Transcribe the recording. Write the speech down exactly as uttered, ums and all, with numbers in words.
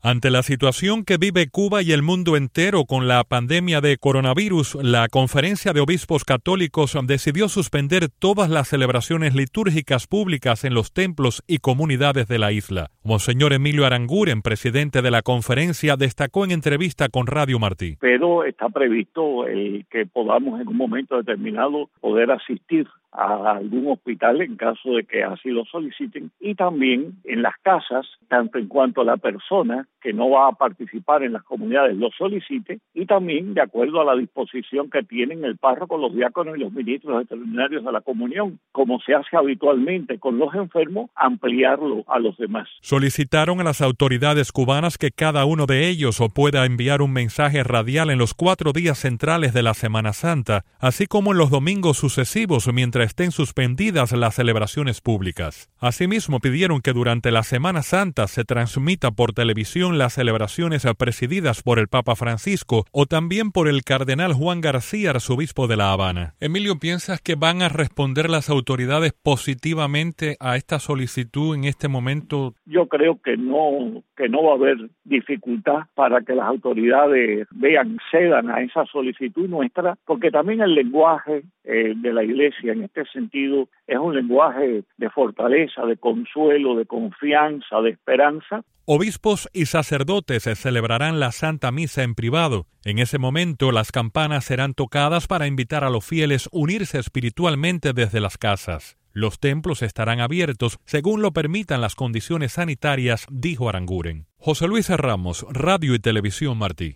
Ante la situación que vive Cuba y el mundo entero con la pandemia de coronavirus, la Conferencia de Obispos Católicos decidió suspender todas las celebraciones litúrgicas públicas en los templos y comunidades de la isla. Monseñor Emilio Aranguren, presidente de la conferencia, destacó en entrevista con Radio Martí. Pero está previsto el que podamos en un momento determinado poder asistir a algún hospital en caso de que así lo soliciten, y también en las casas, tanto en cuanto a la persona que no va a participar en las comunidades lo solicite, y también de acuerdo a la disposición que tienen el párroco, los diáconos y los ministros extraordinarios de la comunión, como se hace habitualmente con los enfermos, ampliarlo a los demás. Solicitaron a las autoridades cubanas que cada uno de ellos o pueda enviar un mensaje radial en los cuatro días centrales de la Semana Santa, así como en los domingos sucesivos mientras estén suspendidas las celebraciones públicas. Asimismo, pidieron que durante la Semana Santa se transmita por televisión las celebraciones presididas por el Papa Francisco o también por el cardenal Juan García, arzobispo de La Habana. Emilio, ¿piensas que van a responder las autoridades positivamente a esta solicitud en este momento? Yo creo que no, que no va a haber dificultad para que las autoridades vean, cedan a esa solicitud nuestra, porque también el lenguaje eh, de la Iglesia en este sentido es un lenguaje de fortaleza, de consuelo, de confianza, de esperanza. Obispos y sacerdotes celebrarán la Santa Misa en privado. En ese momento, las campanas serán tocadas para invitar a los fieles a unirse espiritualmente desde las casas. Los templos estarán abiertos según lo permitan las condiciones sanitarias, dijo Aranguren. José Luis Ramos, Radio y Televisión Martí.